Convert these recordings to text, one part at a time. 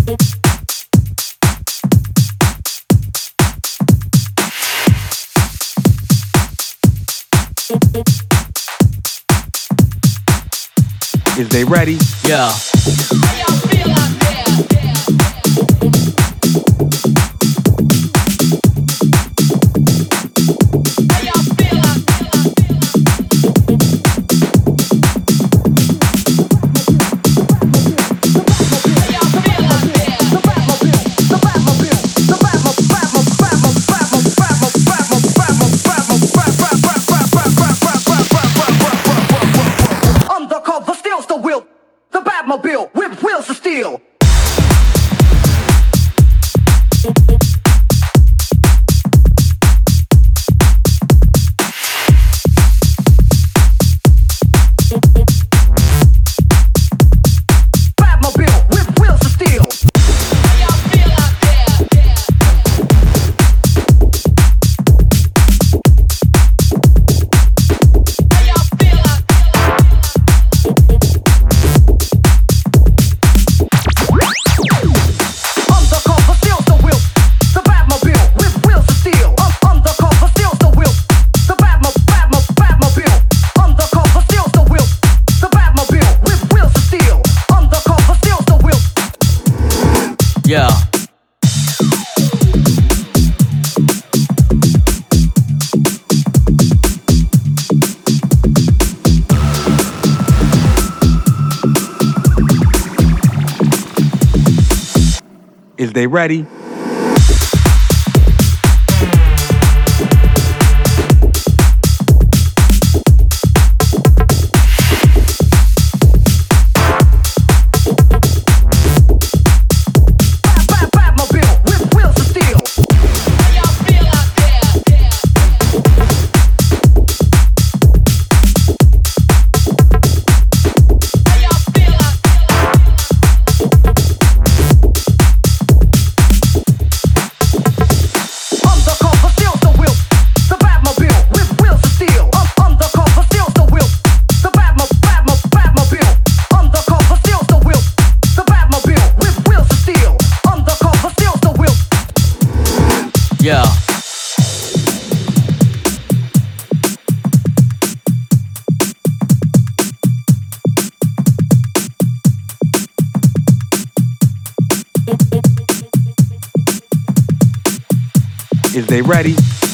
Is they ready? Yeah. Undercover steals the wheel, the Batmobile with wheels of steel. Batmobile with wheels of steel. Undercover steals the wheel, the Batmobile with wheels of steel. Undercover steals the wheel, the Batmobile. Undercover steals the wheel, the Batmobile with wheels of steel. Undercover steals the wheel. Yeah. Is they ready? Batmobile with wheels of steel. Undercover steals the wheel, the Batmobile with wheels of steel. Undercover steals the wheel, the Batmobile. Undercover steals the wheel, the Batmobile with wheels of steel. Undercover steals the wheel. Yeah. Is they ready?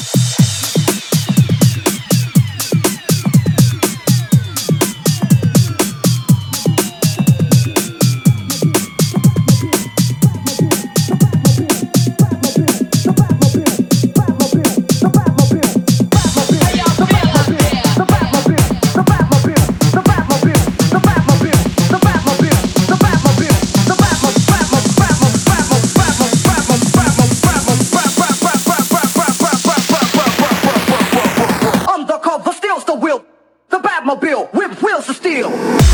Undercover steals the wheel, the Batmobile with wheels of steel.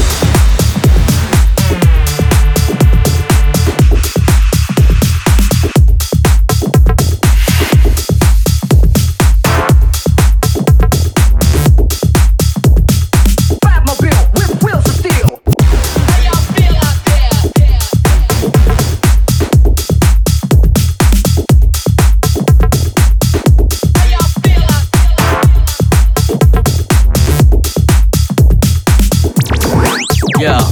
Batmobile with wheels of steel. Yeah.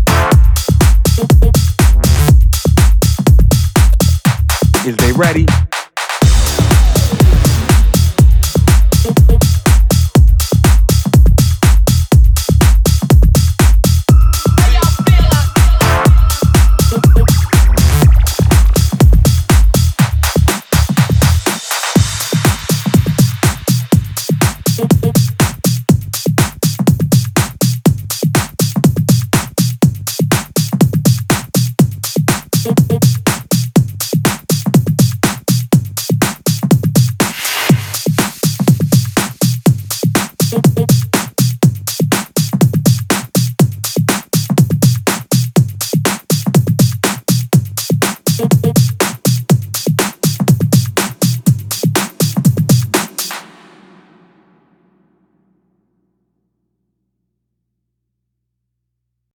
Is they ready?